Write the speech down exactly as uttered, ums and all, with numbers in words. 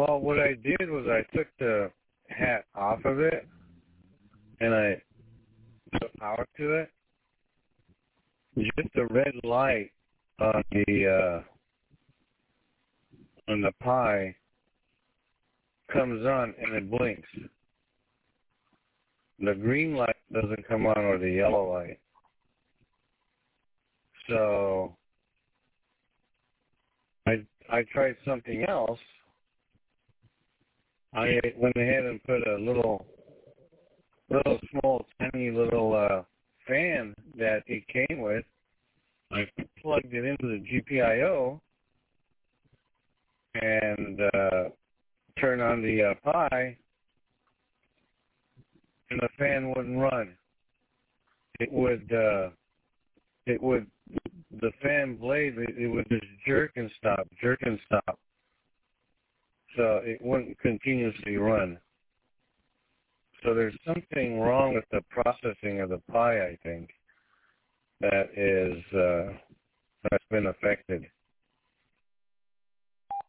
Well, what I did was I took the hat off of it and I put power to it. Just a red light on the uh, on the Pi comes on and it blinks. The green light doesn't come on, or the yellow light. So I I tried something else. I went ahead and put a little, little small, tiny little uh, fan that it came with. I plugged it into the G P I O and uh, turned on the uh, Pi, and the fan wouldn't run. It would, uh, it would, the fan blade, it, it would just jerk and stop, jerk and stop. So it wouldn't continuously run. So there's something wrong with the processing of the Pi, I think, that is, uh, that's been affected.